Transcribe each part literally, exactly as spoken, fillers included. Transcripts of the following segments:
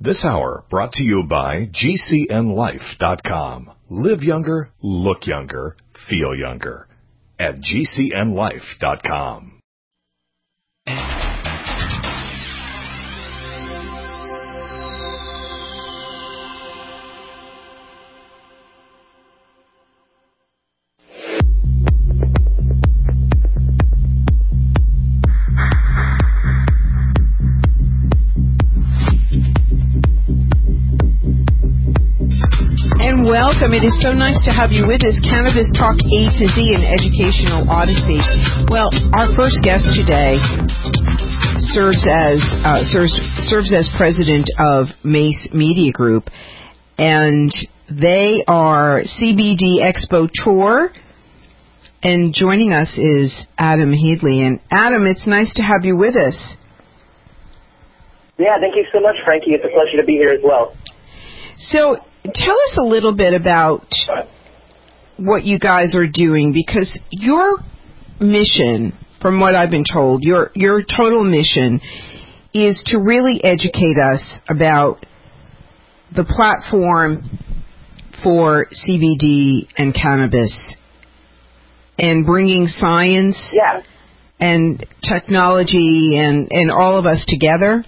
This hour brought to you by G C N life dot com. Live younger, look younger, feel younger at G C N life dot com. Welcome. It is so nice to have you with us. Cannabis Talk A to Z, an educational odyssey. Well, our first guest today serves as uh, serves serves as president of Mace Media Group, and they are C B D Expo Tour. And joining us is Adam Headley. And Adam, it's nice to have you with us. Yeah, thank you so much, Frankie. It's a pleasure to be here as well. So, tell us a little bit about what you guys are doing, because your mission, from what I've been told, your your total mission is to really educate us about the platform for C B D and cannabis and bringing science yeah. and technology and, and all of us together.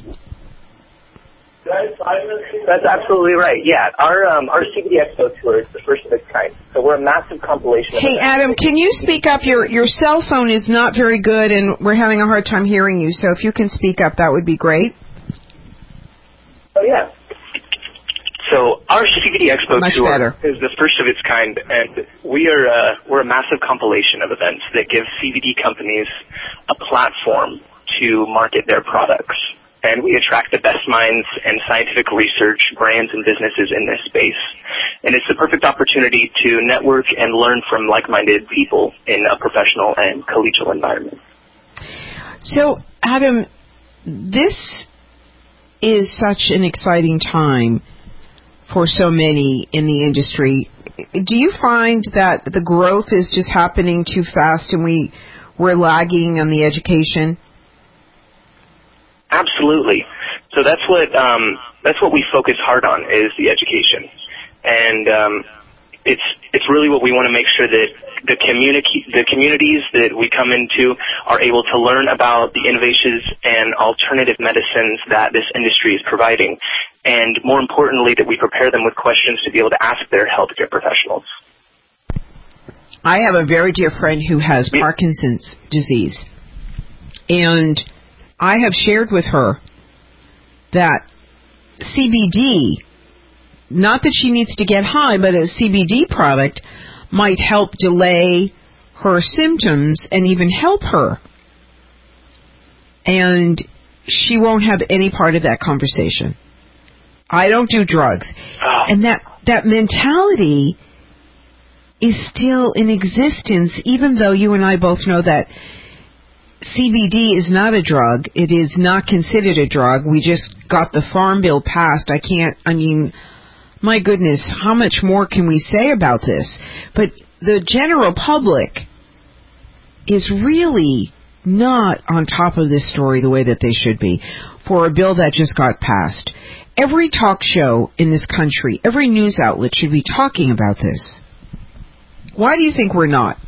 That's absolutely right. Yeah, our um, our C B D Expo tour is the first of its kind. So we're a massive compilation. Of hey, Adam, can you speak up? Your your cell phone is not very good, and we're having a hard time hearing you. So if you can speak up, that would be great. Oh yeah. So our C B D Expo Much tour better. is the first of its kind, and we are uh, we're a massive compilation of events that give C B D companies a platform to market their products. And we attract the best minds and scientific research, brands, and businesses in this space. And it's the perfect opportunity to network and learn from like-minded people in a professional and collegial environment. So, Adam, this is such an exciting time for so many in the industry. Do you find that the growth is just happening too fast and we, we're lagging on the education? Absolutely. So that's what um, that's what we focus hard on, is the education, and um, it's it's really what we want to make sure that the community the communities that we come into are able to learn about the innovations and alternative medicines that this industry is providing, and more importantly, that we prepare them with questions to be able to ask their healthcare professionals. I have a very dear friend who has yeah. Parkinson's disease, and I have shared with her that C B D, not that she needs to get high, but a C B D product might help delay her symptoms and even help her. And she won't have any part of that conversation. I don't do drugs. Oh. And that, that mentality is still in existence, even though you and I both know that C B D is not a drug. It is not considered a drug. We just got the Farm Bill passed. I can't, I mean, my goodness, how much more can we say about this? But the general public is really not on top of this story the way that they should be for a bill that just got passed. Every talk show in this country, every news outlet should be talking about this. Why do you think we're not?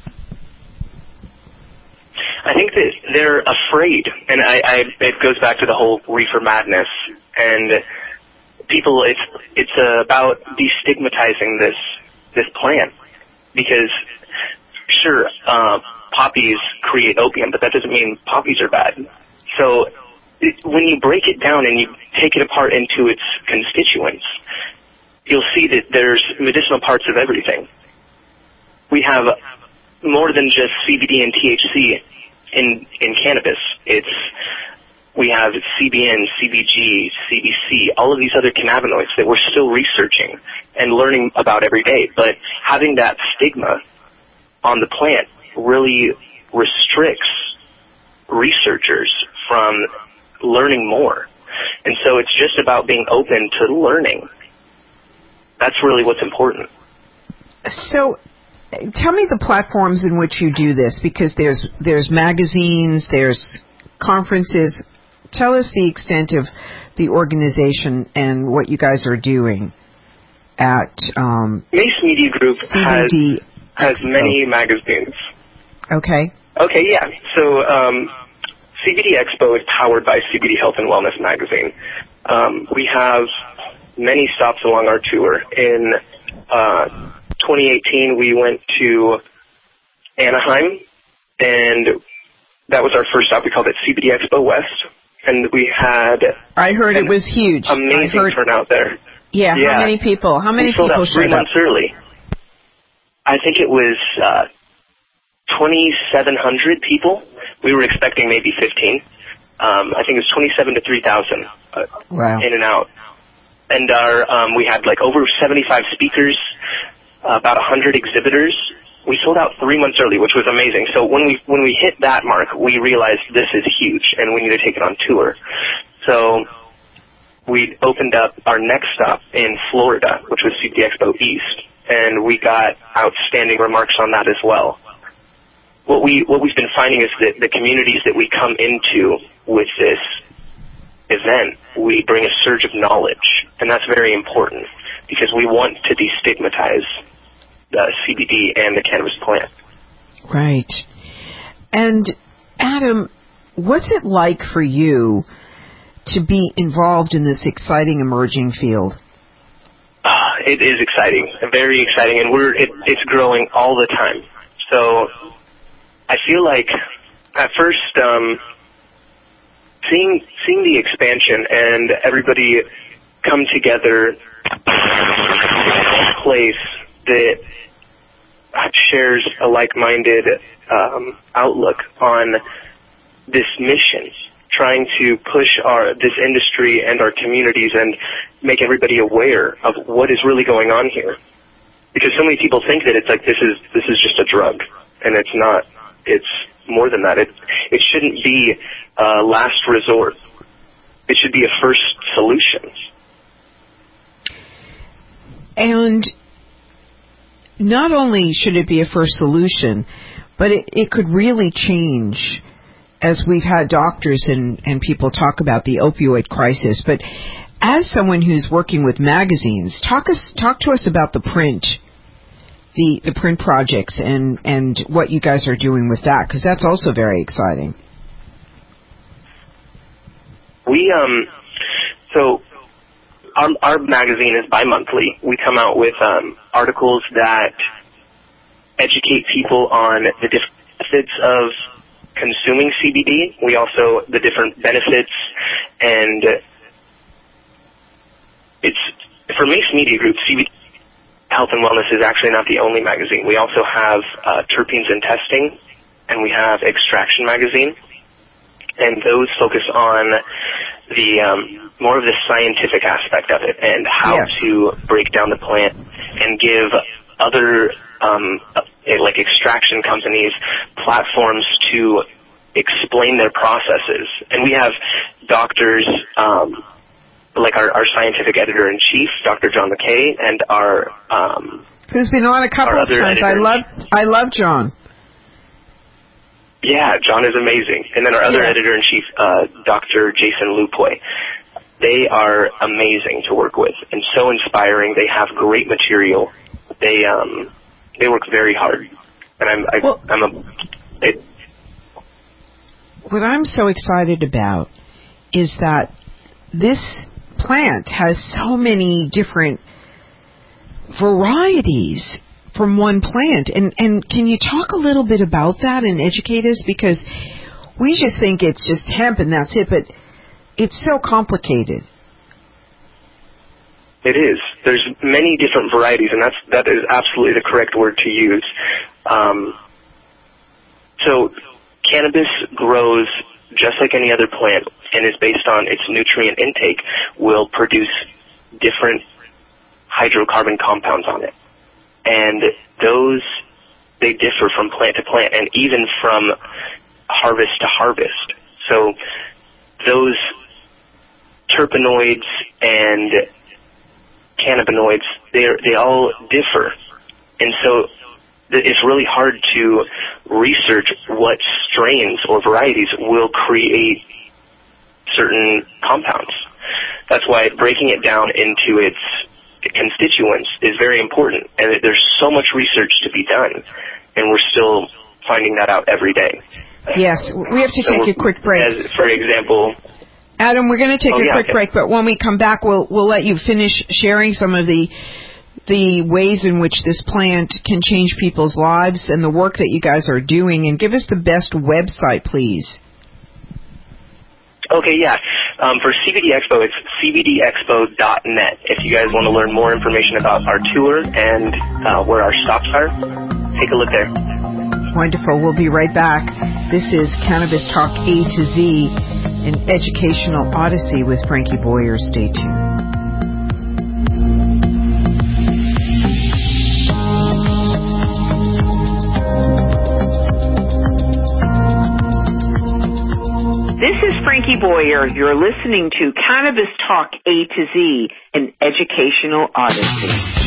I think that they're afraid, and I, I, it goes back to the whole reefer madness. And people, it's it's uh, about destigmatizing this this plant, because sure, uh, poppies create opium, but that doesn't mean poppies are bad. So it, when you break it down and you take it apart into its constituents, you'll see that there's medicinal parts of everything. We have more than just C B D and T H C. In, in cannabis, it's we have C B N, C B G, C B C, all of these other cannabinoids that we're still researching and learning about every day. But having that stigma on the plant really restricts researchers from learning more. And so it's just about being open to learning. That's really what's important. So tell me the platforms in which you do this, because there's there's magazines, there's conferences. Tell us the extent of the organization and what you guys are doing at um, Mace Media Group C B D has, has many magazines. Okay. Okay, yeah. So um, C B D Expo is powered by C B D Health and Wellness magazine. Um, we have many stops along our tour. In uh, twenty eighteen, we went to Anaheim, and that was our first stop. We called it C B D Expo West, and we had I heard it was huge. Amazing I heard, turnout there. Yeah, yeah, how many people? How many we sold people out three showed up? months early. I think it was uh, twenty-seven hundred people. We were expecting maybe fifteen. Um, I think it was twenty-seven to three thousand uh, wow. in and out. And our um, we had like over seventy-five speakers, uh, about one hundred exhibitors. We sold out three months early, which was amazing. So when we when we hit that mark, we realized this is huge, and we need to take it on tour. So we opened up our next stop in Florida, which was C B D Expo East, and we got outstanding remarks on that as well. What we what we've been finding is that the communities that we come into with this event, we bring a surge of knowledge, and that's very important because we want to destigmatize the C B D and the cannabis plant. Right. And Adam, what's it like for you to be involved in this exciting emerging field? Uh, it is exciting, very exciting, and we're it, it's growing all the time. So I feel like at first um, seeing seeing the expansion and everybody come together in a place that shares a like-minded um, outlook on this mission, trying to push our this industry and our communities and make everybody aware of what is really going on here. Because so many people think that it's like this is this is just a drug, and it's not. It's more than that. It it shouldn't be a last resort. It should be a first solution. And not only should it be a first solution, but it, it could really change, as we've had doctors and, and people talk about the opioid crisis. But as someone who's working with magazines, talk us talk to us about the print, the, the print projects and, and what you guys are doing with that, because that's also very exciting. We, um, so our, our magazine is bi-monthly. We come out with um, articles that educate people on the different benefits of consuming C B D. We also, the different benefits, and it's, for Mace Media Group, C B D Health and Wellness is actually not the only magazine. We also have uh, Terpenes and Testing, and we have Extraction Magazine, and those focus on the um, more of the scientific aspect of it and how yes. to break down the plant and give other um, like extraction companies platforms to explain their processes. And we have doctors, um, like our, our scientific editor-in-chief, Doctor John McKay, and our um, who's been on a couple of times. I love I love John. Yeah, John is amazing. And then our other yeah. editor-in-chief, uh, Doctor Jason Lupoy. They are amazing to work with and so inspiring. They have great material. They um they work very hard. And I'm I, well, I'm a it, what I'm so excited about is that this plant has so many different varieties from one plant. And, and can you talk a little bit about that and educate us? Because we just think it's just hemp and that's it, but it's so complicated. It is. There's many different varieties, and that's that is absolutely the correct word to use. Um, so cannabis grows just like any other plant and is based on its nutrient intake, will produce different hydrocarbon compounds on it. And those, they differ from plant to plant and even from harvest to harvest. So those terpenoids and cannabinoids, they they all differ. And so it's really hard to research what strains or varieties will create certain compounds. That's why breaking it down into its constituents is very important, and there's so much research to be done, and we're still finding that out every day. Yes, we have to so take a quick break. As, for example, Adam, we're going to take oh, a yeah, quick okay. break, but when we come back, we'll we'll let you finish sharing some of the the ways in which this plant can change people's lives and the work that you guys are doing, and give us the best website, please. Okay, yeah. Um, for C B D Expo, it's c b d expo dot net. If you guys want to learn more information about our tour and uh, where our stops are, take a look there. Wonderful. We'll be right back. This is Cannabis Talk A to Z, an educational odyssey with Frankie Boyer. Stay tuned. This is Frankie Boyer. You're listening to Cannabis Talk A to Z, an educational odyssey.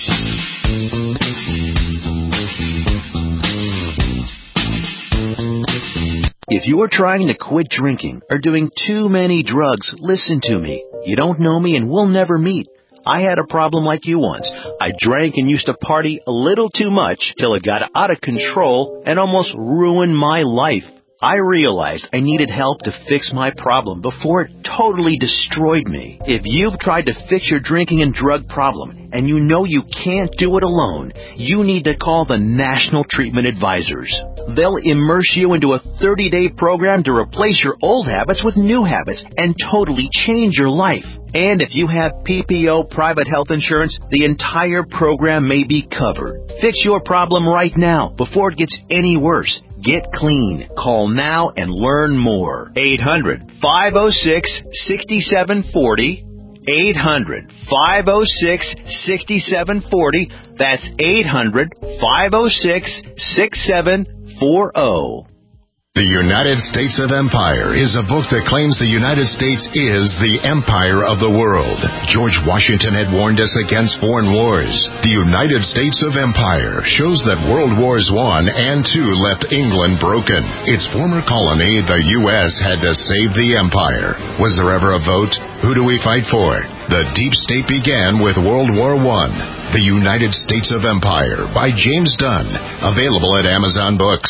If you're trying to quit drinking or doing too many drugs, listen to me. You don't know me and we'll never meet. I had a problem like you once. I drank and used to party a little too much till it got out of control and almost ruined my life. I realized I needed help to fix my problem before it totally destroyed me. If you've tried to fix your drinking and drug problem and you know you can't do it alone, you need to call the National Treatment Advisors. They'll immerse you into a thirty-day program to replace your old habits with new habits and totally change your life. And if you have P P O private health insurance, the entire program may be covered. Fix your problem right now before it gets any worse. Get clean. Call now and learn more. eight hundred, five oh six, six seven four oh. eight hundred, five oh six, six seven four oh. That's eight hundred, five oh six, six seven four oh. The United States of Empire is a book that claims the United States is the empire of the world. George Washington had warned us against foreign wars. The United States of Empire shows that World Wars One and Two left England broken. Its former colony, the U S, had to save the empire. Was there ever a vote? Who do we fight for? The Deep State began with World War One. The United States of Empire by James Dunn. Available at Amazon Books.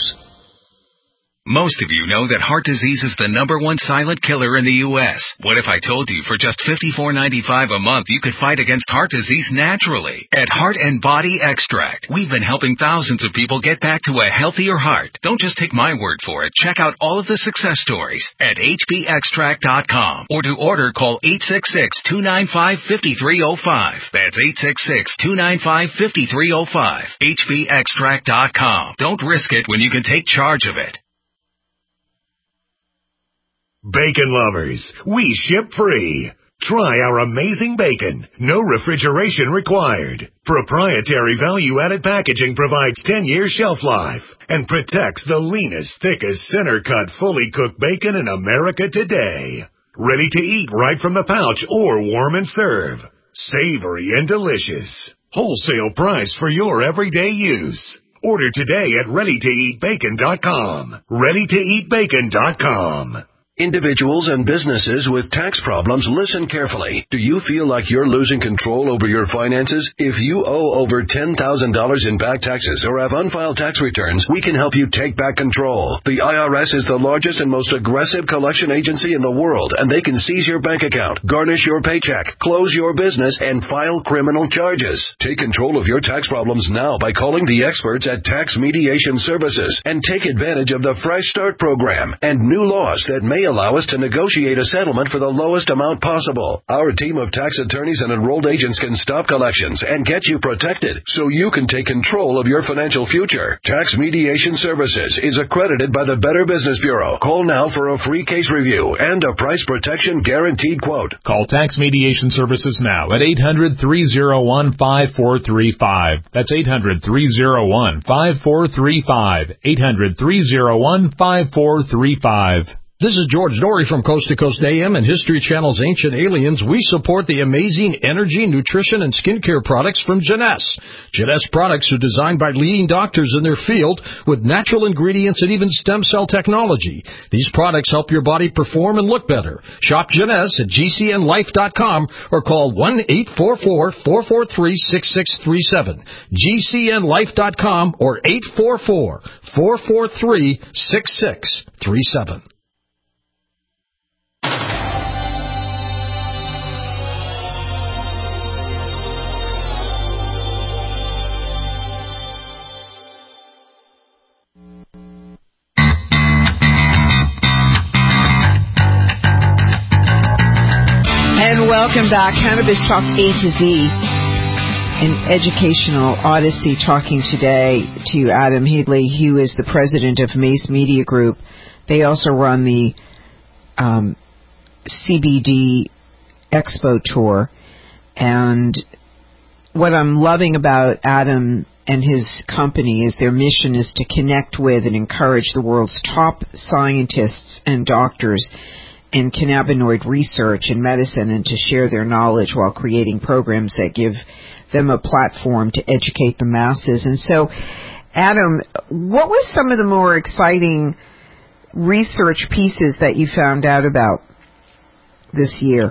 Most of you know that heart disease is the number one silent killer in the U S What if I told you for just fifty-four ninety-five a month you could fight against heart disease naturally? At Heart and Body Extract, we've been helping thousands of people get back to a healthier heart. Don't just take my word for it. Check out all of the success stories at h b extract dot com, or to order, call eight six six, two nine five, five three zero five. That's eight six six, two nine five, five three zero five. h b extract dot com. Don't risk it when you can take charge of it. Bacon lovers, we ship free. Try our amazing bacon. No refrigeration required. Proprietary value-added packaging provides ten-year shelf life and protects the leanest, thickest, center-cut, fully cooked bacon in America today. Ready to eat right from the pouch or warm and serve. Savory and delicious. Wholesale price for your everyday use. Order today at ready to eat bacon dot com. ready to eat bacon dot com. Individuals and businesses with tax problems, listen carefully. Do you feel like you're losing control over your finances? If you owe over ten thousand dollars in back taxes or have unfiled tax returns, we can help you take back control. The I R S is the largest and most aggressive collection agency in the world, and they can seize your bank account, garnish your paycheck, close your business, and file criminal charges. Take control of your tax problems now by calling the experts at Tax Mediation Services and take advantage of the Fresh Start program and new laws that may allow us to negotiate a settlement for the lowest amount possible. Our team of tax attorneys and enrolled agents can stop collections and get you protected so you can take control of your financial future. Tax Mediation Services is accredited by the Better Business Bureau. Call now for a free case review and a price protection guaranteed quote. Call Tax Mediation Services now at eight hundred, three oh one, five four three five. That's eight hundred, three oh one, five four three five. eight hundred, three oh one, five four three five. This is George Dory from Coast to Coast A M and History Channel's Ancient Aliens. We support the amazing energy, nutrition, and skincare products from Jeunesse. Jeunesse products are designed by leading doctors in their field with natural ingredients and even stem cell technology. These products help your body perform and look better. Shop Jeunesse at G C N life dot com or call one eight four four, four four three, six six three seven. G C N life dot com or eight four four, four four three, six six three seven. Welcome back. Cannabis Talk A to Z, an educational odyssey, talking today to Adam Headley, who is the president of Mace Media Group. They also run the um, C B D Expo Tour. And what I'm loving about Adam and his company is their mission is to connect with and encourage the world's top scientists and doctors in cannabinoid research and medicine, and to share their knowledge while creating programs that give them a platform to educate the masses. And so, Adam, what was some of the more exciting research pieces that you found out about this year?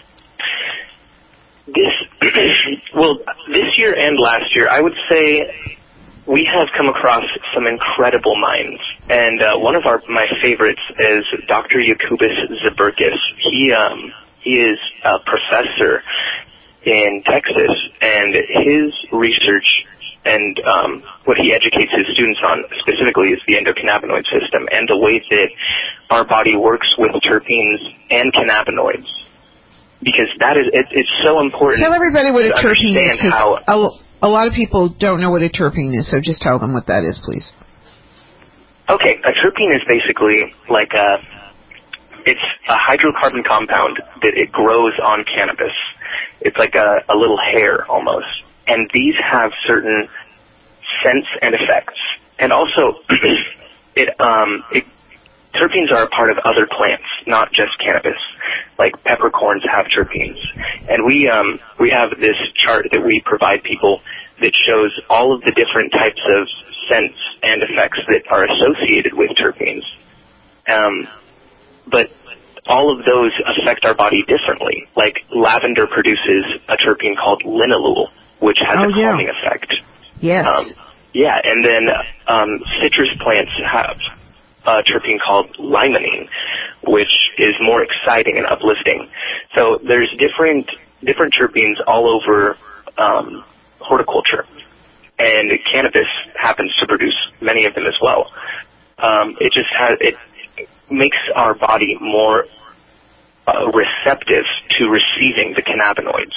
This, well, this year and last year, I would say we have come across some incredible minds, and uh, one of our my favorites is Doctor Jacobus Zeberkis. He um, he is a professor in Texas, and his research and um, what he educates his students on specifically is the endocannabinoid system and the way that our body works with terpenes and cannabinoids. Because that is it, it's so important. Tell everybody what a terpene is, because a lot of people don't know what a terpene is, so just tell them what that is, please. Okay, a terpene is basically like a, it's a hydrocarbon compound that it grows on cannabis. It's like a, a little hair almost. And these have certain scents and effects. And also, it, um, it, terpenes are a part of other plants, not just cannabis. Like peppercorns have terpenes. And we um, we have this chart that we provide people that shows all of the different types of scents and effects that are associated with terpenes. Um, but all of those affect our body differently. Like lavender produces a terpene called linalool, which has oh, a calming yeah. effect. Yes. Um, yeah, and then um, citrus plants have a terpene called limonene, which is more exciting and uplifting. So there's different different terpenes all over um, horticulture, and cannabis happens to produce many of them as well. Um, it just has it makes our body more uh, receptive to receiving the cannabinoids.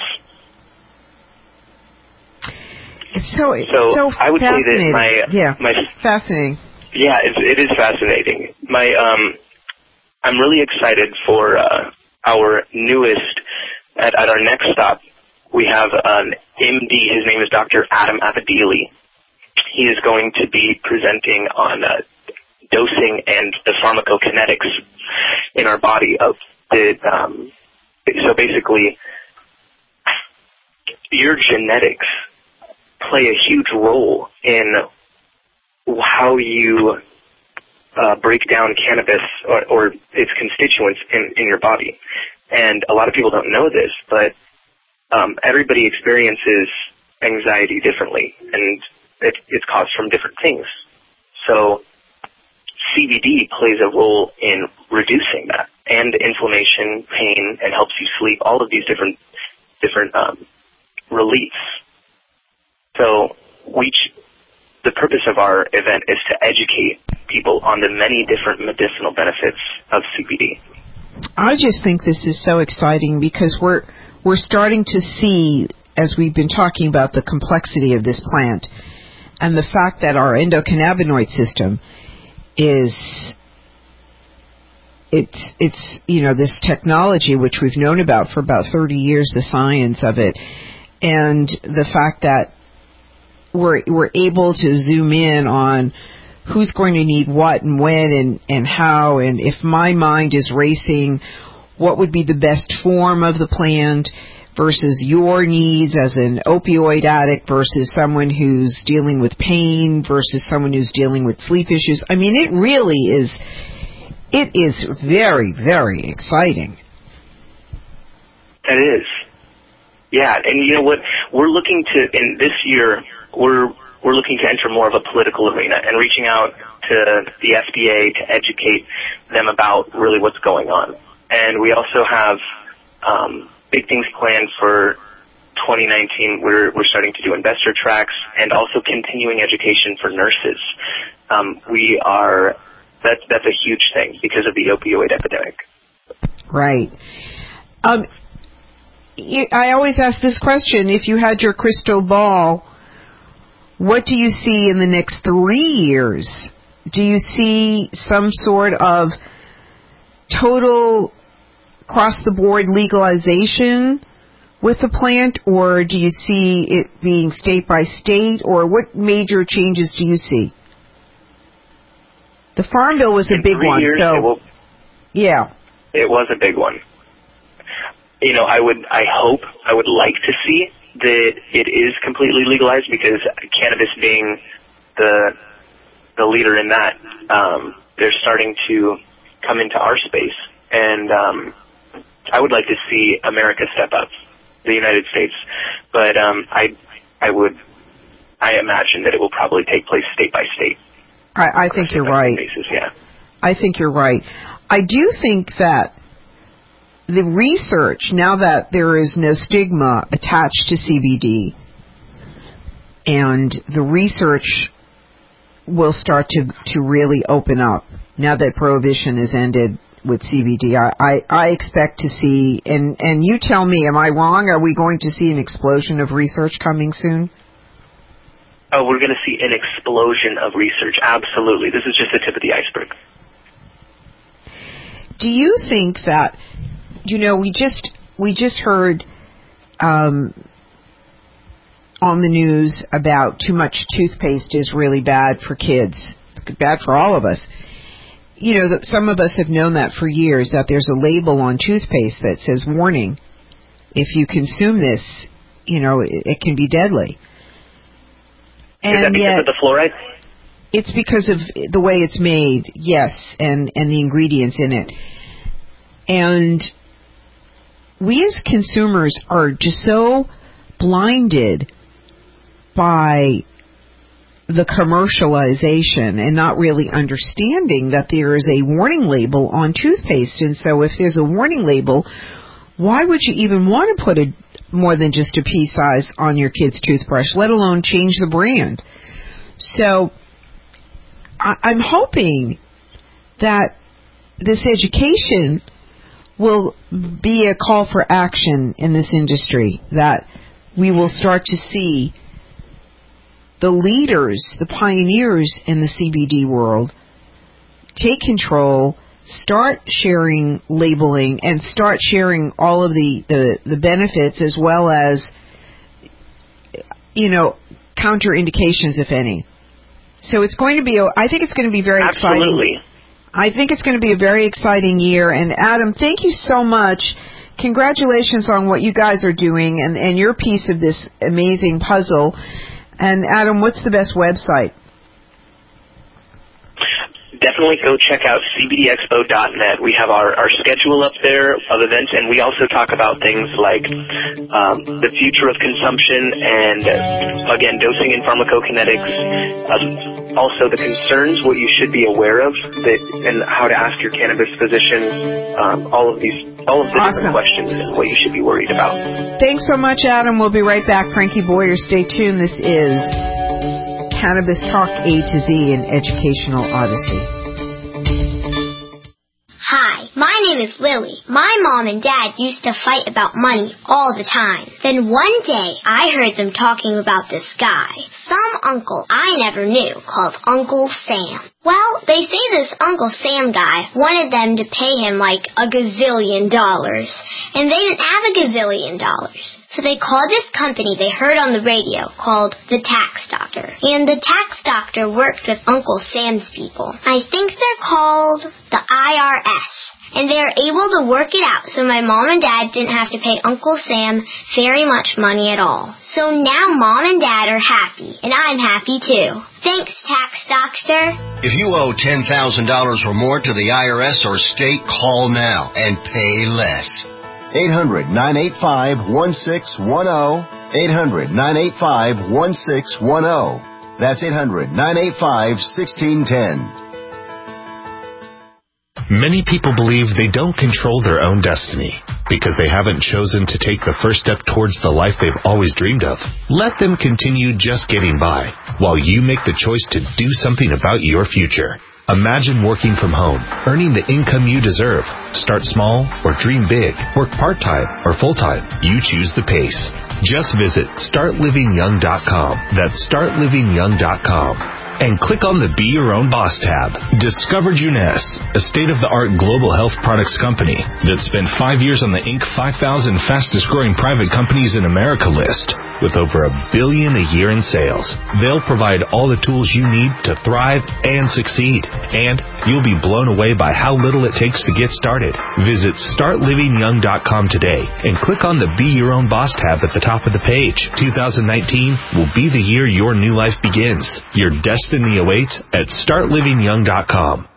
So, so, so I would say that my yeah, my fascinating. Yeah, it, it is fascinating. My, um, I'm really excited for uh, our newest. At, at our next stop, we have an M D. His name is Doctor Adam Abadili. He is going to be presenting on uh, dosing and the pharmacokinetics in our body of the. Um, so basically, your genetics play a huge role in how you uh, break down cannabis or, or its constituents in, in your body. And a lot of people don't know this, but um, everybody experiences anxiety differently, and it, it's caused from different things. So C B D plays a role in reducing that, and inflammation, pain, and helps you sleep, all of these different different um, reliefs. So we... Ch- The purpose of our event is to educate people on the many different medicinal benefits of C B D. I just think this is so exciting because we're we're starting to see, as we've been talking about, the complexity of this plant and the fact that our endocannabinoid system is it's it's you know this technology which we've known about for about thirty years, the science of it, and the fact that We're, we're able to zoom in on who's going to need what and when and, and how, and if my mind is racing, what would be the best form of the plant versus your needs as an opioid addict versus someone who's dealing with pain versus someone who's dealing with sleep issues. I mean, it really is, it is very, very exciting. It is. Yeah, and you know what? We're looking to, in this year, we're we're looking to enter more of a political arena and reaching out to the F D A to educate them about really what's going on. And we also have um, big things planned for twenty nineteen. We're we're starting to do investor tracks and also continuing education for nurses. Um, we are that's that's a huge thing because of the opioid epidemic. Right. Um, I always ask this question: if you had your crystal ball, what do you see in the next three years? Do you see some sort of total across-the-board legalization with the plant, or do you see it being state by state, or what major changes do you see? The Farm Bill was a in big one, years, so it will, yeah, it was a big one. You know, I would, I hope, I would like to see that it is completely legalized because cannabis being the the leader in that, um, they're starting to come into our space, and um, I would like to see America step up, the United States, but um, I, I would, I imagine that it will probably take place state by state. I, I think you're right. Basis, yeah. I think you're right. I do think that the research, now that there is no stigma attached to C B D, and the research will start to, to really open up now that prohibition is ended with C B D. I, I, I expect to see, and, and you tell me, am I wrong? Are we going to see an explosion of research coming soon? Oh, we're going to see an explosion of research. Absolutely. This is just the tip of the iceberg. Do you think that, you know, we just we just heard um, on the news about too much toothpaste is really bad for kids. It's bad for all of us. You know, some of us have known that for years, that there's a label on toothpaste that says, warning, if you consume this, you know, it, it can be deadly. And is that because yet, of the fluoride? It's because of the way it's made, yes, and, and the ingredients in it. And we as consumers are just so blinded by the commercialization and not really understanding that there is a warning label on toothpaste. And so if there's a warning label, why would you even want to put a more than just a pea size on your kid's toothbrush, let alone change the brand? So I, I'm hoping that this education will be a call for action in this industry, that we will start to see the leaders, the pioneers in the C B D world take control, start sharing labeling, and start sharing all of the, the, the benefits as well as, you know, counterindications, if any. So it's going to be, I think it's going to be very Absolutely. exciting. I think it's going to be a very exciting year. And Adam, thank you so much. Congratulations on what you guys are doing and, and your piece of this amazing puzzle. And Adam, what's the best website? Definitely go check out C B D expo dot net. We have our, our schedule up there of events, and we also talk about things like um, the future of consumption and, uh, again, dosing and pharmacokinetics. Um, also the concerns, what you should be aware of, that, and how to ask your cannabis physician, um, all of these, all of the Awesome. different questions and what you should be worried about. Thanks so much, Adam. We'll be right back. Frankie Boyer, stay tuned. This is Cannabis Talk A to Z, an educational odyssey. Hi, my name is Lily. My mom and dad used to fight about money all the time. Then one day, I heard them talking about this guy, some uncle I never knew, called Uncle Sam. Well, they say this Uncle Sam guy wanted them to pay him like a gazillion dollars, and they didn't have a gazillion dollars. So they called this company they heard on the radio called the Tax Doctor. And the Tax Doctor worked with Uncle Sam's people. I think they're called the I R S. And they are able to work it out so my mom and dad didn't have to pay Uncle Sam very much money at all. So now mom and dad are happy, and I'm happy too. Thanks, Tax Doctor. If you owe ten thousand dollars or more to the I R S or state, call now and pay less. eight hundred, nine eight five, one six one zero. eight hundred, nine eight five, one six one zero. That's eight hundred, nine eight five, one six one zero. Many people believe they don't control their own destiny because they haven't chosen to take the first step towards the life they've always dreamed of. Let them continue just getting by while you make the choice to do something about your future. Imagine working from home, earning the income you deserve. Start small or dream big. Work part-time or full-time. You choose the pace. Just visit start living young dot com. That's start living young dot com. And click on the Be Your Own Boss tab. Discover Juness, a state-of-the-art global health products company that spent five years on the Inc five thousand fastest-growing private companies in America list with over a billion a year in sales. They'll provide all the tools you need to thrive and succeed. And you'll be blown away by how little it takes to get started. Visit start living young dot com today and click on the Be Your Own Boss tab at the top of the page. two thousand nineteen will be the year your new life begins. Your destiny Destiny awaits at start living young dot com.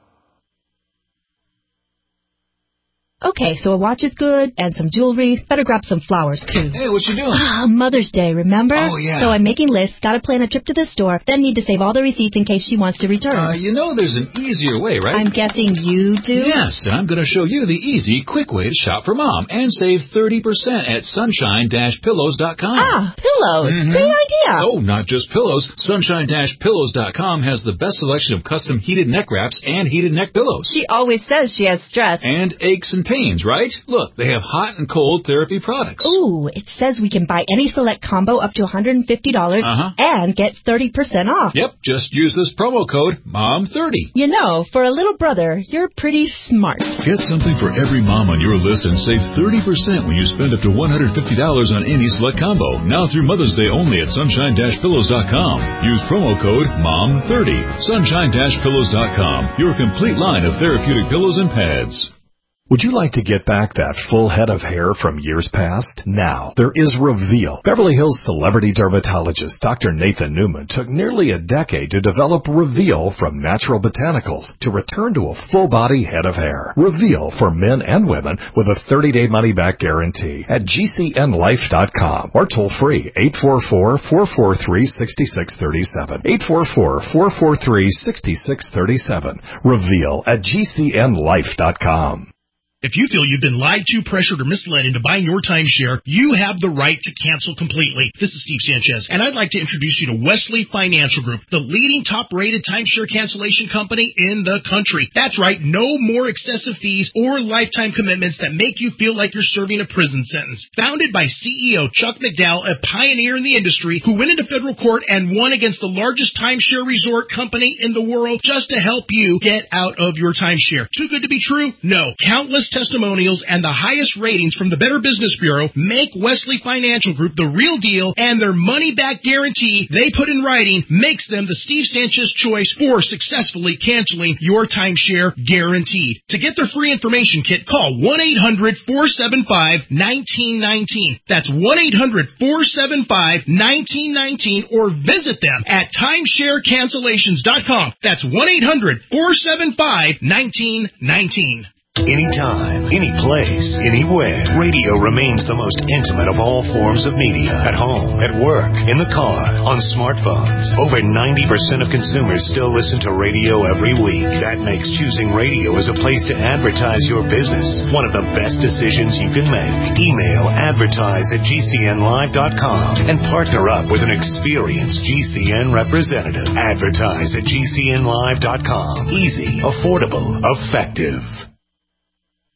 Okay, so a watch is good, and some jewelry. Better grab some flowers, too. Hey, what you doing? Mother's Day, remember? Oh, yeah. So I'm making lists, gotta plan a trip to the store, then need to save all the receipts in case she wants to return. Uh, you know there's an easier way, right? I'm guessing you do? Yes, and I'm going to show you the easy, quick way to shop for Mom and save thirty percent at sunshine dash pillows dot com. Ah, pillows. Mm-hmm. Great idea. Oh, not just pillows. sunshine dash pillows dot com has the best selection of custom heated neck wraps and heated neck pillows. She always says she has stress. And aches and pains, right? Look, they have hot and cold therapy products. Ooh, it says we can buy any select combo up to one hundred fifty dollars uh-huh. and get thirty percent off. Yep, just use this promo code mom thirty. You know, for a little brother, you're pretty smart. Get something for every mom on your list and save thirty percent when you spend up to one hundred fifty dollars on any select combo. Now through Mother's Day only at sunshine dash pillows dot com. Use promo code mom thirty. sunshine dash pillows dot com. Your complete line of therapeutic pillows and pads. Would you like to get back that full head of hair from years past? Now, there is Reveal. Beverly Hills celebrity dermatologist Doctor Nathan Newman took nearly a decade to develop Reveal from natural botanicals to return to a full-body head of hair. Reveal for men and women with a thirty-day money-back guarantee at G C N life dot com or toll-free eight four four, four four three, six six three seven. eight four four, four four three, six six three seven. Reveal at G C N life dot com. If you feel you've been lied to, pressured, or misled into buying your timeshare, you have the right to cancel completely. This is Steve Sanchez, and I'd like to introduce you to Wesley Financial Group, the leading top-rated timeshare cancellation company in the country. That's right, no more excessive fees or lifetime commitments that make you feel like you're serving a prison sentence. Founded by C E O Chuck McDowell, a pioneer in the industry who went into federal court and won against the largest timeshare resort company in the world just to help you get out of your timeshare. Too good to be true? No. Countless testimonials and the highest ratings from the Better Business Bureau make Wesley Financial Group the real deal, and their money-back guarantee they put in writing makes them the Steve Sanchez choice for successfully canceling your timeshare guaranteed. To get their free information kit, call one eight hundred, four seven five, one nine one nine. That's one eight hundred, four seven five, one nine one nine, or visit them at timeshare cancellations dot com. That's one eight hundred, four seven five, one nine one nine. Anytime, any place, anywhere, radio remains the most intimate of all forms of media. At home, at work, in the car, on smartphones. Over ninety percent of consumers still listen to radio every week. That makes choosing radio as a place to advertise your business one of the best decisions you can make. Email advertise at G C N live dot com and partner up with an experienced G C N representative. Advertise at G C N live dot com. Easy, affordable, effective.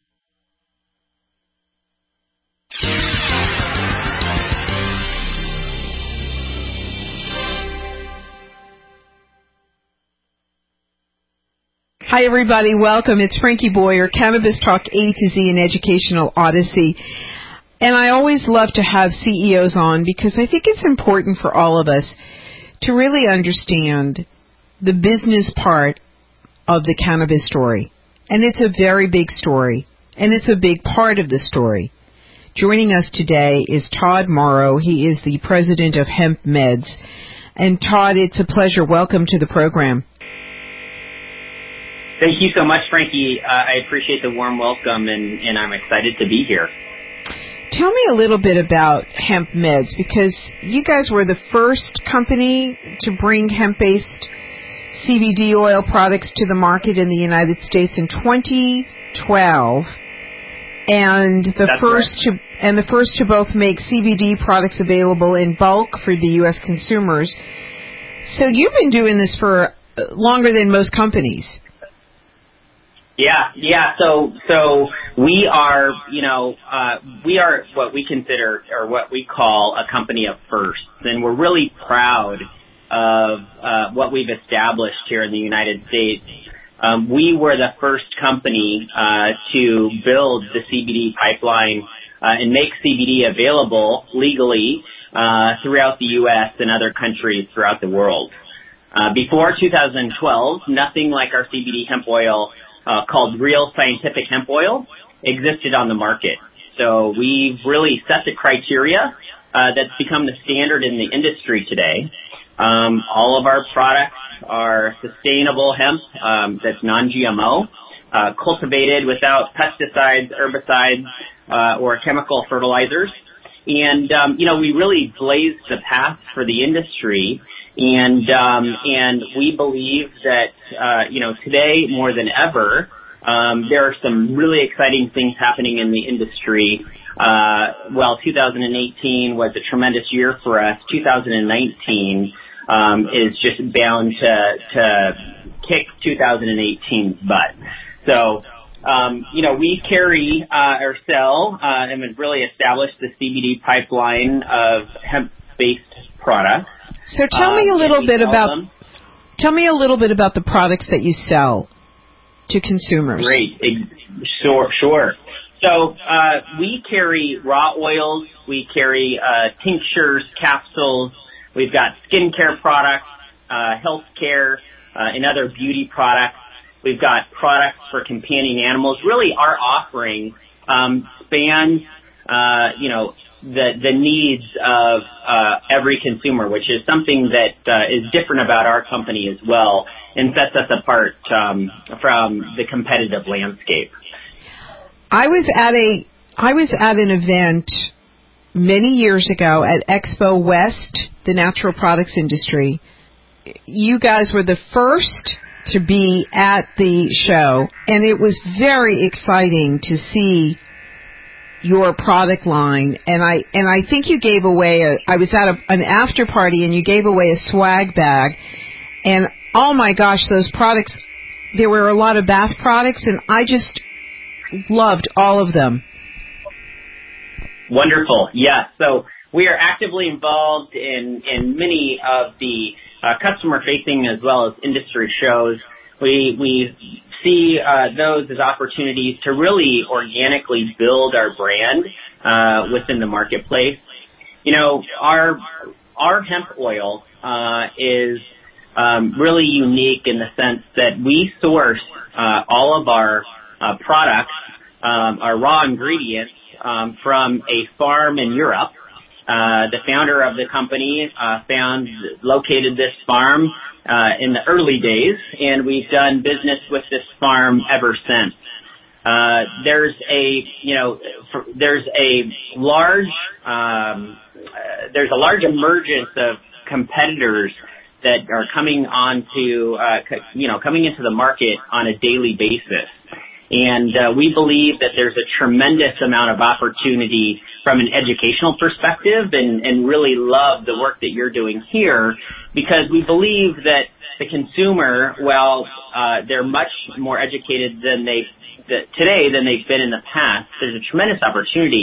Hi, everybody. Welcome. It's Frankie Boyer, Cannabis Talk A to Z, an educational odyssey. And I always love to have C E Os on because I think it's important for all of us to really understand the business part of the cannabis story. And it's a very big story, and it's a big part of the story. Joining us today is Todd Morrow. He is the president of Hemp Meds. And Todd, it's a pleasure. Welcome to the program. Thank you so much, Frankie. Uh, I appreciate the warm welcome, and, and I'm excited to be here. Tell me a little bit about Hemp Meds, because you guys were the first company to bring hemp-based C B D oil products to the market in the United States in twenty twelve, and the That's first right. to and the first to both make C B D products available in bulk for the U S consumers. So you've been doing this for longer than most companies. Yeah, yeah. So, so we are, you know, uh, we are what we consider or what we call a company of firsts, and we're really proud of uh, what we've established here in the United States. Um, we were the first company uh, to build the C B D pipeline uh, and make C B D available legally uh, throughout the U S and other countries throughout the world. Uh, before two thousand twelve, nothing like our C B D hemp oil Uh, called Real Scientific Hemp Oil existed on the market. So we've really set the criteria uh, that's become the standard in the industry today. Um, all of our products are sustainable hemp um, that's non G M O, uh, cultivated without pesticides, herbicides, uh, or chemical fertilizers. And, um, you know, we really blazed the path for the industry. And, um, and we believe that, uh, you know, today more than ever, um, there are some really exciting things happening in the industry. Uh, well, two thousand eighteen was a tremendous year for us. two thousand nineteen, um, is just bound to, to kick two thousand eighteen's butt. So, um, you know, we carry, uh, or sell, uh, and have really established the C B D pipeline of hemp-based products. So tell me a little uh, bit about them. tell me a little bit about the products that you sell to consumers. Great, sure, sure. So uh, we carry raw oils, we carry uh, tinctures, capsules. We've got skincare products, uh, healthcare, uh, and other beauty products. We've got products for companion animals. Really, our offering um, spans, uh, you know. the the needs of uh, every consumer, which is something that uh, is different about our company as well and sets us apart um, from the competitive landscape. I was at a I was at an event many years ago at Expo West, the natural products industry. You guys were the first to be at the show, and it was very exciting to see your product line, and I and I think you gave away a I was at a, an after party and you gave away a swag bag, and oh my gosh, those products, there were a lot of bath products, and I just loved all of them. Wonderful. Yeah, so we are actively involved in in many of the uh, customer facing as well as industry shows. We we see uh, those as opportunities to really organically build our brand uh, within the marketplace. You know, our our hemp oil uh, is um, really unique in the sense that we source uh, all of our uh, products, um, our raw ingredients, um, from a farm in Europe. Uh, the founder of the company uh, found located this farm uh, in the early days, and we've done business with this farm ever since. Uh, there's a you know for, there's a large um, uh, there's a large emergence of competitors that are coming onto uh, co- you know coming into the market on a daily basis. And uh, we believe that there's a tremendous amount of opportunity from an educational perspective, and, and really love the work that you're doing here, because we believe that the consumer, while uh, they're much more educated than they that today than they've been in the past, there's a tremendous opportunity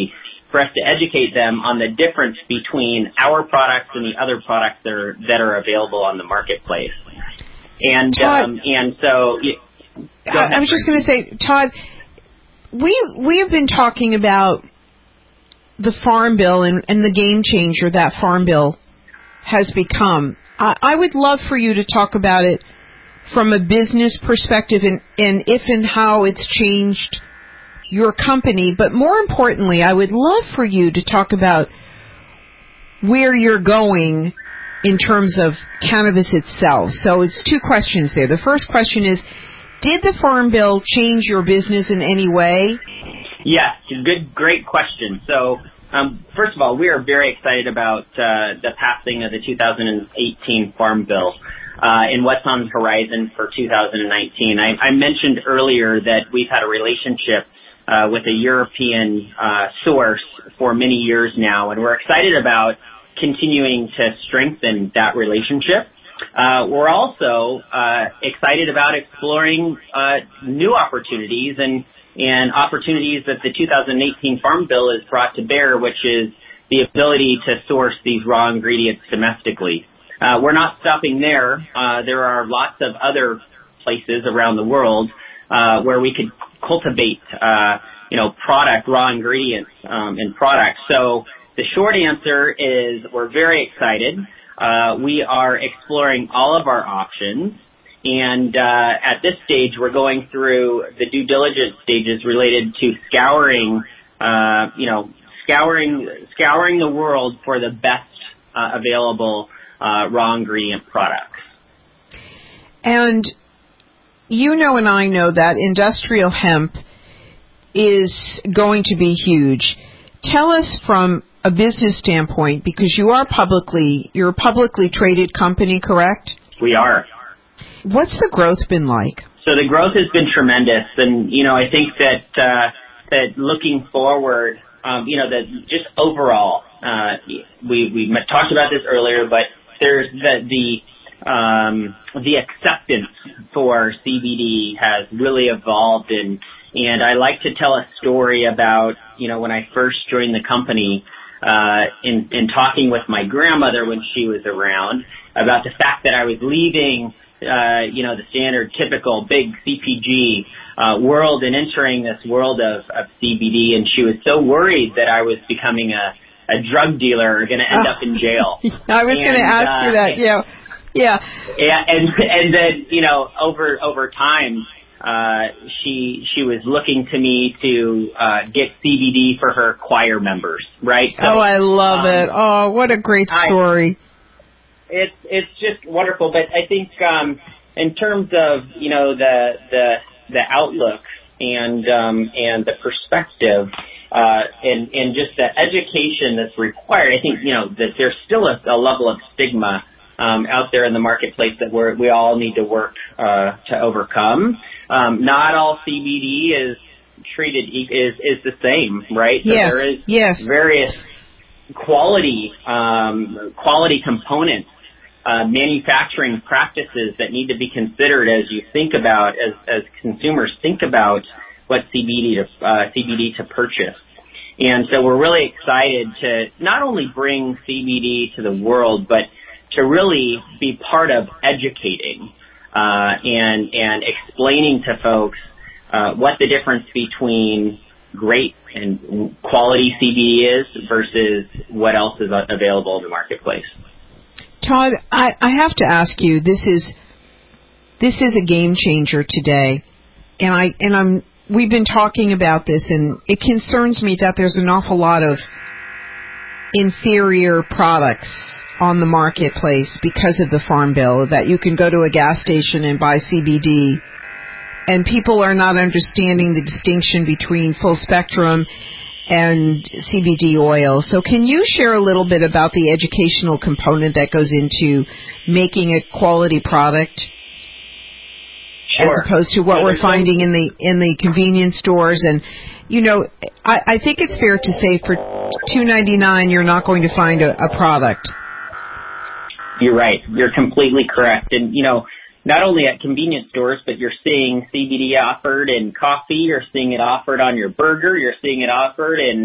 for us to educate them on the difference between our products and the other products that are, that are available on the marketplace. And Todd, um, and so, I, I was just going to say, Todd, we we have been talking about the Farm Bill and, and the game changer that Farm Bill has become. I, I would love for you to talk about it from a business perspective and, and if and how it's changed your company. But more importantly, I would love for you to talk about where you're going in terms of cannabis itself. So it's two questions there. The first question is, did the Farm Bill change your business in any way? Yes, good, great question. So, um, first of all, we are very excited about uh, the passing of the two thousand eighteen Farm Bill uh, and what's on the horizon for two thousand nineteen. I, I mentioned earlier that we've had a relationship uh, with a European uh, source for many years now, and we're excited about continuing to strengthen that relationship. Uh, we're also uh, excited about exploring uh, new opportunities and and opportunities that the two thousand eighteen Farm Bill has brought to bear, which is the ability to source these raw ingredients domestically. Uh, we're not stopping there. Uh, there are lots of other places around the world uh, where we could cultivate, uh, you know, product, raw ingredients um, and products. So the short answer is we're very excited. Uh, we are exploring all of our options. And uh, at this stage, we're going through the due diligence stages related to scouring, uh, you know, scouring, scouring the world for the best uh, available uh, raw ingredient products. And you know, and I know that industrial hemp is going to be huge. Tell us from a business standpoint, because you are publicly, you're a publicly traded company, correct? We are. What's the growth been like? So the growth has been tremendous, and you know I think that uh, that looking forward, um, you know that just overall, uh, we we talked about this earlier, but there's the the um, the acceptance for C B D has really evolved, and and I like to tell a story about you know when I first joined the company. Uh, in, in talking with my grandmother when she was around about the fact that I was leaving, uh, you know, the standard typical big C P G, uh, world and entering this world of, of C B D. And she was so worried that I was becoming a, a drug dealer or going to end oh. up in jail. I was going to ask uh, you that. Yeah. Yeah. Yeah. And, and then, you know, over, over time, Uh, she, she was looking to me to, uh, get C B D for her choir members, right? So, oh, I love um, it. Oh, what a great story. I, it's, it's just wonderful. But I think, um, in terms of, you know, the, the, the outlook and, um, and the perspective, uh, and, and just the education that's required, I think, you know, that there's still a, a level of stigma, um, out there in the marketplace that we're, we all need to work, uh, to overcome. Um, not all C B D is treated is is the same, right? So yes. there is yes. various quality um, quality components, uh, manufacturing practices that need to be considered as you think about as as consumers think about what C B D to uh, C B D to purchase. And so we're really excited to not only bring C B D to the world, but to really be part of educating. Uh, and, and explaining to folks, uh, what the difference between great and quality C B D is versus what else is available in the marketplace. Todd, I, I have to ask you, this is, this is a game changer today. And I, and I'm, we've been talking about this, and it concerns me that there's an awful lot of inferior products on the marketplace because of the Farm Bill, that you can go to a gas station and buy C B D, and people are not understanding the distinction between full spectrum and C B D oil. So can you share a little bit about the educational component that goes into making a quality product? Sure. As opposed to what yeah, we're finding in the in the convenience stores. And you know, I, I think it's fair to say for two ninety-nine you're not going to find a, a product. You're right. You're completely correct. And, you know, not only at convenience stores, but you're seeing C B D offered in coffee. You're seeing it offered on your burger. You're seeing it offered in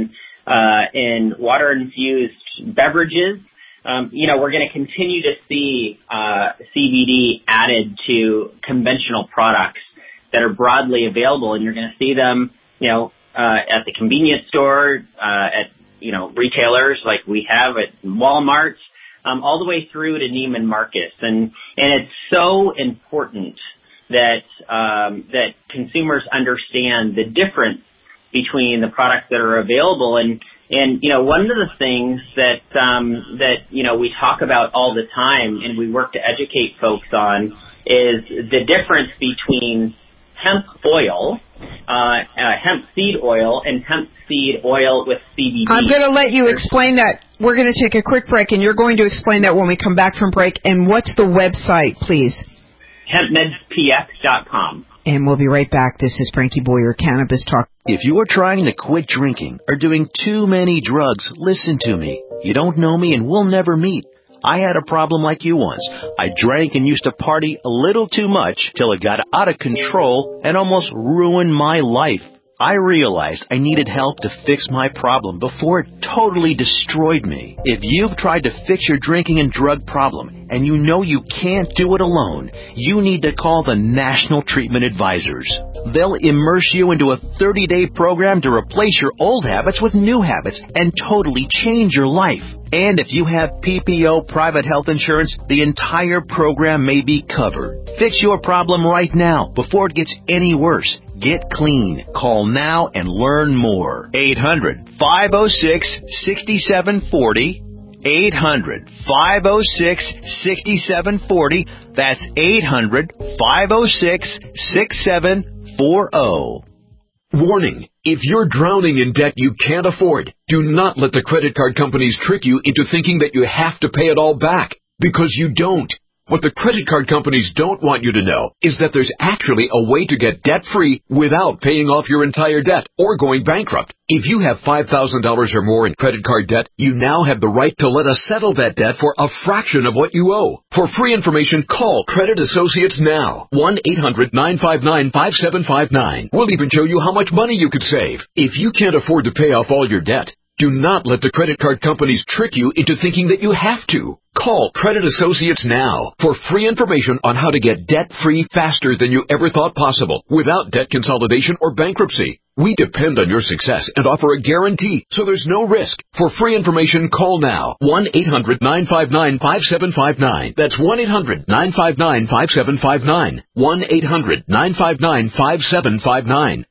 uh, in water-infused beverages. Um, you know, we're going to continue to see uh, C B D added to conventional products that are broadly available, and you're going to see them, you know, uh, at the convenience store, uh, at, you know, retailers like we have at Walmart, um, all the way through to Neiman Marcus. And, and it's so important that, um, that consumers understand the difference between the products that are available. And, and, you know, one of the things that, um, that, you know, we talk about all the time and we work to educate folks on is the difference between hemp oil, uh, uh, hemp seed oil, and hemp seed oil with C B D. I'm going to let you explain that. We're going to take a quick break, and you're going to explain that when we come back from break. And what's the website, please? hemp meds p x dot com. And we'll be right back. This is Frankie Boyer, Cannabis Talk. If you're trying to quit drinking or doing too many drugs, listen to me. You don't know me and we'll never meet. I had a problem like you once. I drank and used to party a little too much till it got out of control and almost ruined my life. I realized I needed help to fix my problem before it totally destroyed me. If you've tried to fix your drinking and drug problem and you know you can't do it alone, you need to call the National Treatment Advisors. They'll immerse you into a thirty-day program to replace your old habits with new habits and totally change your life. And if you have P P O private health insurance, the entire program may be covered. Fix your problem right now before it gets any worse. Get clean. Call now and learn more. eight hundred, five oh six, six seven four oh. eight hundred, five oh six, six seven four oh. That's eight hundred, five oh six, six seven four oh. Warning. If you're drowning in debt you can't afford, do not let the credit card companies trick you into thinking that you have to pay it all back, because you don't. What the credit card companies don't want you to know is that there's actually a way to get debt-free without paying off your entire debt or going bankrupt. If you have five thousand dollars or more in credit card debt, you now have the right to let us settle that debt for a fraction of what you owe. For free information, call Credit Associates now. one eight hundred, nine five nine, five seven five nine. We'll even show you how much money you could save. If you can't afford to pay off all your debt, do not let the credit card companies trick you into thinking that you have to. Call Credit Associates now for free information on how to get debt-free faster than you ever thought possible without debt consolidation or bankruptcy. We depend on your success and offer a guarantee, so there's no risk. For free information, call now. one eight hundred, nine five nine, five seven five nine. That's one eight hundred, nine five nine, five seven five nine. one eight hundred, nine five nine, five seven five nine.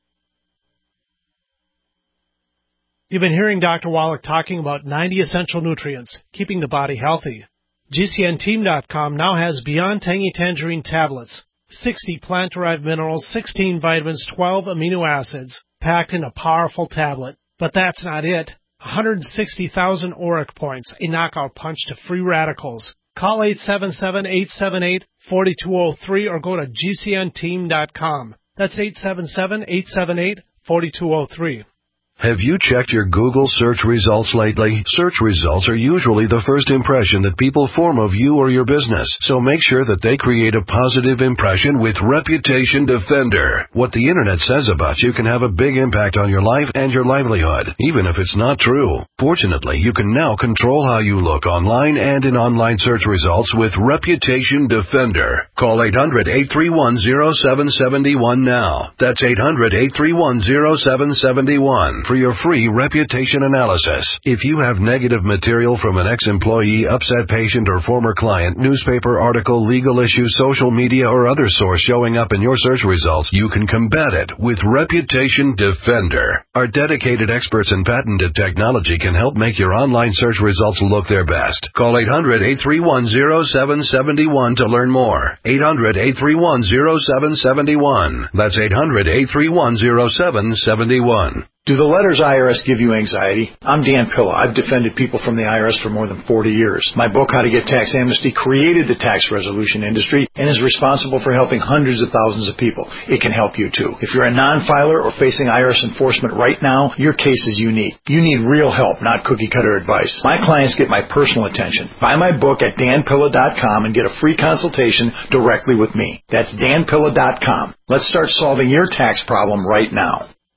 You've been hearing Doctor Wallach talking about ninety essential nutrients, keeping the body healthy. G C N team dot com now has Beyond Tangy Tangerine tablets, sixty plant-derived minerals, sixteen vitamins, twelve amino acids, packed in a powerful tablet. But that's not it. one hundred sixty thousand auric points, a knockout punch to free radicals. Call eight seven seven, eight seven eight, four two zero three or go to G C N team dot com. That's eight seven seven, eight seven eight, four two zero three. Have you checked your Google search results lately? Search results are usually the first impression that people form of you or your business, so make sure that they create a positive impression with Reputation Defender. What the internet says about you can have a big impact on your life and your livelihood, even if it's not true. Fortunately, you can now control how you look online and in online search results with Reputation Defender. Call eight hundred, eight three one, zero seven seven one now. That's eight hundred, eight three one, zero seven seven one. For your free reputation analysis. If you have negative material from an ex-employee, upset patient, or former client, newspaper article, legal issue, social media, or other source showing up in your search results, you can combat it with Reputation Defender. Our dedicated experts in patented technology can help make your online search results look their best. Call eight hundred, eight three one, zero seven seven one to learn more. eight hundred, eight three one, zero seven seven one. That's eight hundred, eight three one, zero seven seven one. Do the letters I R S give you anxiety? I'm Dan Pilla. I've defended people from the I R S for more than forty years. My book, How to Get Tax Amnesty, created the tax resolution industry and is responsible for helping hundreds of thousands of people. It can help you too. If you're a non-filer or facing I R S enforcement right now, your case is unique. You need real help, not cookie-cutter advice. My clients get my personal attention. Buy my book at dan pilla dot com and get a free consultation directly with me. That's dan pilla dot com. Let's start solving your tax problem right now.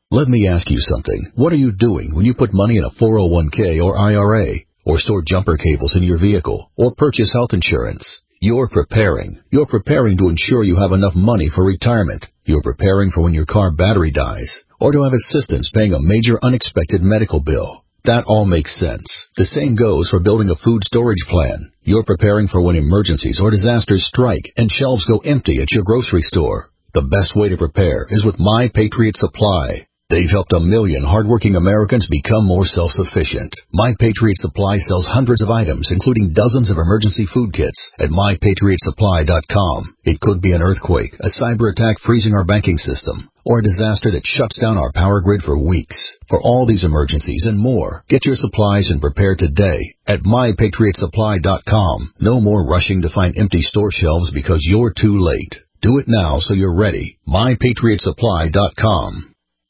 Let me ask you something. What are you doing when you put money in a four oh one k or I R A, or store jumper cables in your vehicle, or purchase health insurance? You're preparing. You're preparing to ensure you have enough money for retirement. You're preparing for when your car battery dies, or to have assistance paying a major unexpected medical bill. That all makes sense. The same goes for building a food storage plan. You're preparing for when emergencies or disasters strike and shelves go empty at your grocery store. The best way to prepare is with My Patriot Supply. They've helped a million hardworking Americans become more self-sufficient. My Patriot Supply sells hundreds of items, including dozens of emergency food kits, at my patriot supply dot com. It could be an earthquake, a cyber attack freezing our banking system, or a disaster that shuts down our power grid for weeks. For all these emergencies and more, get your supplies and prepare today at my patriot supply dot com. No more rushing to find empty store shelves because you're too late. Do it now so you're ready. my patriot supply dot com.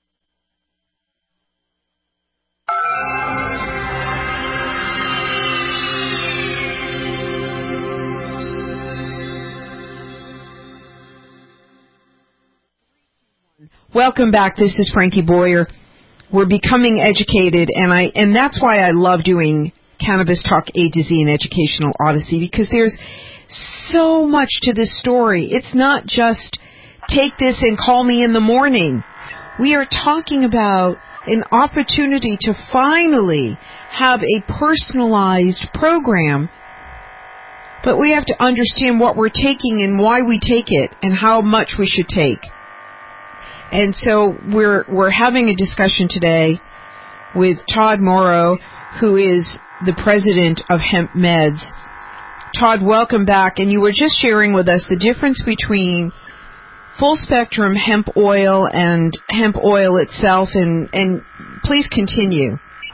Welcome back. This is Frankie Boyer. We're becoming educated, and I and that's why I love doing Cannabis Talk A to Z and Educational Odyssey, because there's so much to this story. It's not just take this and call me in the morning. We are talking about an opportunity to finally have a personalized program, but we have to understand what we're taking and why we take it and how much we should take. And so we're we're having a discussion today with Todd Morrow, who is the president of Hemp Meds. Todd, welcome back. And you were just sharing with us the difference between full spectrum hemp oil and hemp oil itself. And, and please continue.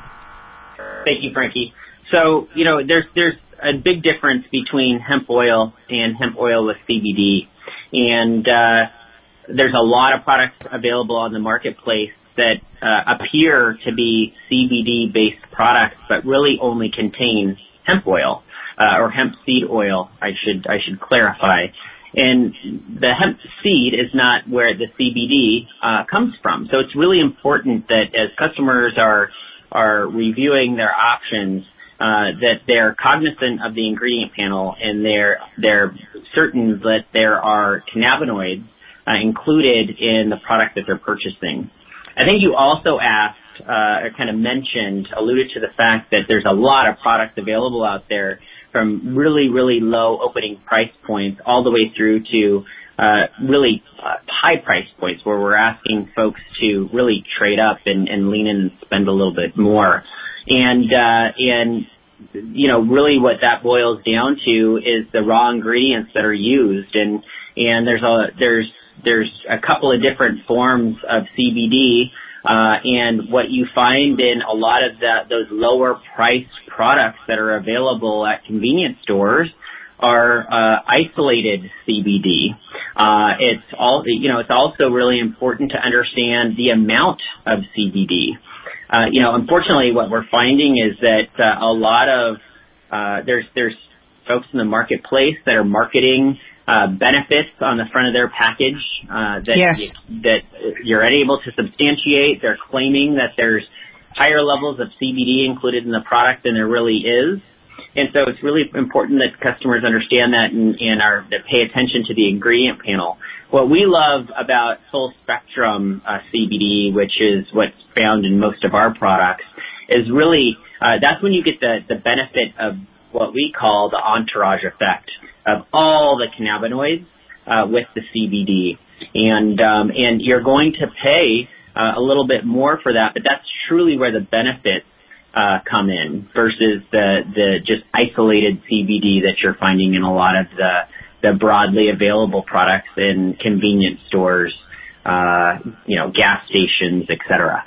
Thank you, Frankie. So, you know, there's there's a big difference between hemp oil and hemp oil with C B D. And uh there's a lot of products available on the marketplace that uh, appear to be C B D-based products, but really only contain hemp oil uh, or hemp seed oil. I should I should clarify. And the hemp seed is not where the C B D uh, comes from. So it's really important that as customers are are reviewing their options, uh, that they're cognizant of the ingredient panel and they're they're certain that there are cannabinoids Uh, included in the product that they're purchasing. I think you also asked, uh, or kind of mentioned, alluded to the fact that there's a lot of products available out there from really, really low opening price points all the way through to uh, really uh, high price points where we're asking folks to really trade up and, and lean in and spend a little bit more. And, uh, and, you know, really what that boils down to is the raw ingredients that are used. And, and there's a, there's, There's a couple of different forms of C B D, uh, and what you find in a lot of the, those lower priced products that are available at convenience stores are uh, isolated C B D. Uh, it's all, you know, it's also really important to understand the amount of C B D. Uh, you know, unfortunately, what we're finding is that uh, a lot of uh, there's there's folks in the marketplace that are marketing Uh, benefits on the front of their package uh, that yes. you, that you're unable to substantiate. They're claiming that there's higher levels of C B D included in the product than there really is, and so it's really important that customers understand that and, and are that pay attention to the ingredient panel. What we love about full spectrum uh, C B D, which is what's found in most of our products, is really uh, that's when you get the the benefit of what we call the entourage effect of all the cannabinoids uh, with the C B D. And um, and you're going to pay uh, a little bit more for that, but that's truly where the benefits uh, come in versus the, the just isolated C B D that you're finding in a lot of the, the broadly available products in convenience stores, uh, you know, gas stations, et cetera.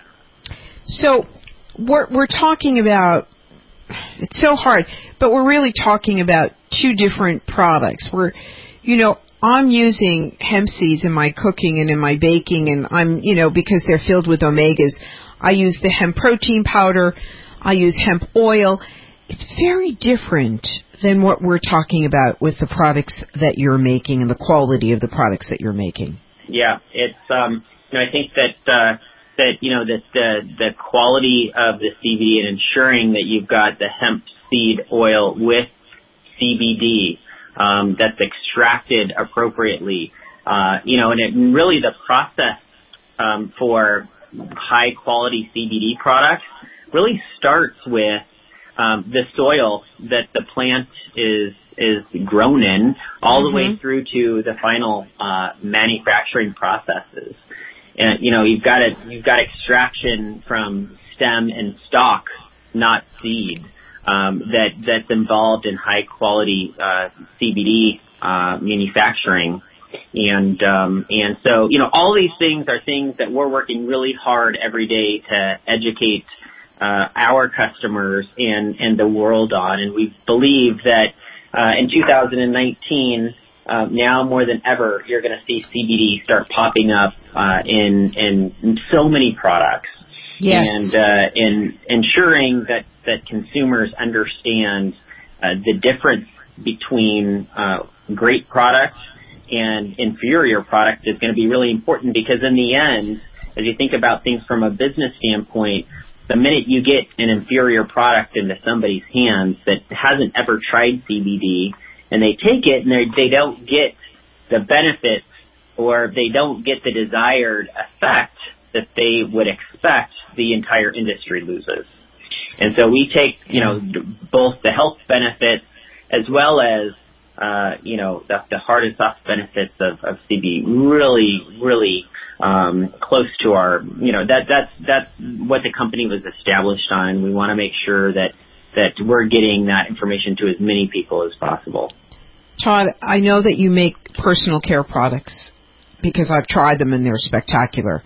So we're, we're talking about, it's so hard, but we're really talking about two different products. We're, you know, I'm using hemp seeds in my cooking and in my baking, and I'm, you know, because they're filled with omegas. I use the hemp protein powder. I use hemp oil. It's very different than what we're talking about with the products that you're making and the quality of the products that you're making. Yeah, it's, um, you know, I think that uh, that, you know, that the, the quality of the C B D and ensuring that you've got the hemp seed oil with C B D um, that's extracted appropriately, uh, you know, and it really the process um, for high quality C B D products really starts with um, the soil that the plant is is grown in, all mm-hmm. the way through to the final uh, manufacturing processes. And you know, you've got it, you've got extraction from stem and stalk, not seed. Um, that that's involved in high quality uh, C B D uh, manufacturing, and um, and so you know all these things are things that we're working really hard every day to educate uh, our customers and and the world on, and we believe that uh, in two thousand nineteen, uh, now more than ever, you're going to see C B D start popping up uh, in in so many products. Yes. And uh, in ensuring that, that consumers understand uh, the difference between uh, great products and inferior products is going to be really important, because in the end, as you think about things from a business standpoint, the minute you get an inferior product into somebody's hands that hasn't ever tried C B D, and they take it and they they don't get the benefits or they don't get the desired effect that they would expect, the entire industry loses. And so we take, you know, both the health benefits as well as, uh, you know, the, the hard and soft benefits of, of C B D really, really um, close to our, you know, that that's that's what the company was established on. We want to make sure that that we're getting that information to as many people as possible. Todd, I know that you make personal care products because I've tried them and they're spectacular.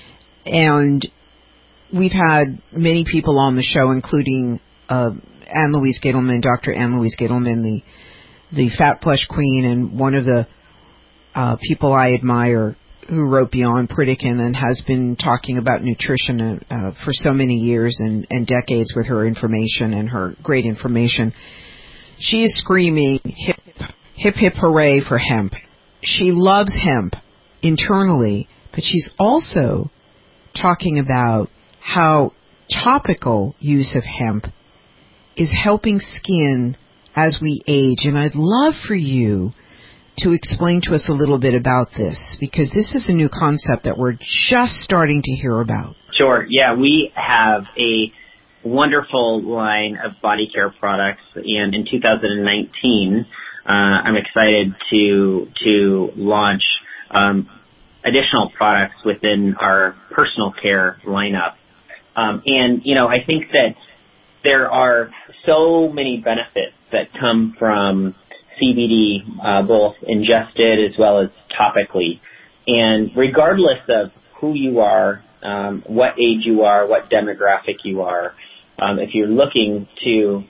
And we've had many people on the show, including uh, Ann Louise Gittleman, Doctor Ann Louise Gittleman, the the Fat Flush Queen, and one of the uh, people I admire who wrote Beyond Pritikin and has been talking about nutrition uh, for so many years and, and decades with her information and her great information. She is screaming hip, hip, hip, hooray for hemp. She loves hemp internally, but she's also talking about how topical use of hemp is helping skin as we age. And I'd love for you to explain to us a little bit about this, because this is a new concept that we're just starting to hear about. Sure. Yeah, we have a wonderful line of body care products, and in two thousand nineteen, uh, I'm excited to to launch um, additional products within our personal care lineup. Um, and, you know, I think that there are so many benefits that come from C B D, uh, both ingested as well as topically. And regardless of who you are, um, what age you are, what demographic you are, um, if you're looking to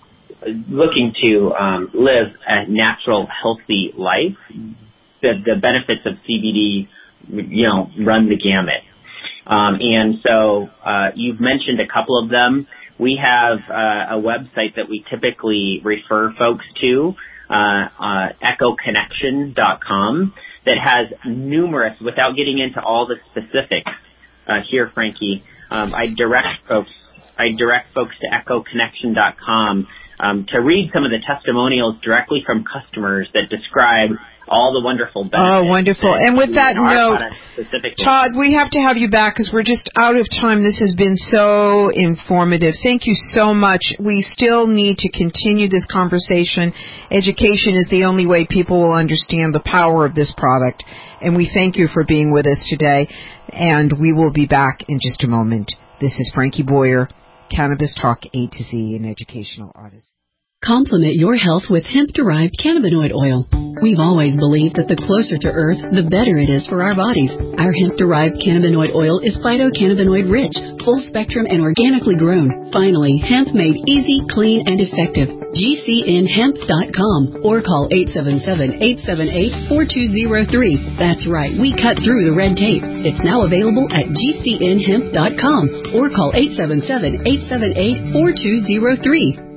looking to um, live a natural, healthy life, the, the benefits of C B D, you know, run the gamut. Um, and so uh, you've mentioned a couple of them. We have uh, a website that we typically refer folks to, uh, uh, echo connection dot com, that has numerous, without getting into all the specifics uh, here, Frankie, um, I direct folks I direct folks to echo connection dot com um, to read some of the testimonials directly from customers that describe all the wonderful benefits. Oh, wonderful. And with that note, Todd, we have to have you back because we're just out of time. This has been so informative. Thank you so much. We still need to continue this conversation. Education is the only way people will understand the power of this product. And we thank you for being with us today. And we will be back in just a moment. This is Frankie Boyer, Cannabis Talk A to Z, an educational artist. Complement your health with hemp-derived cannabinoid oil. We've always believed that the closer to Earth, the better it is for our bodies. Our hemp-derived cannabinoid oil is phytocannabinoid-rich, full-spectrum, and organically grown. Finally, hemp made easy, clean, and effective. G C N hemp dot com or call eight seven seven, eight seven eight, four two zero three. That's right, we cut through the red tape. It's now available at G C N hemp dot com or call eight seven seven, eight seven eight, four two zero three.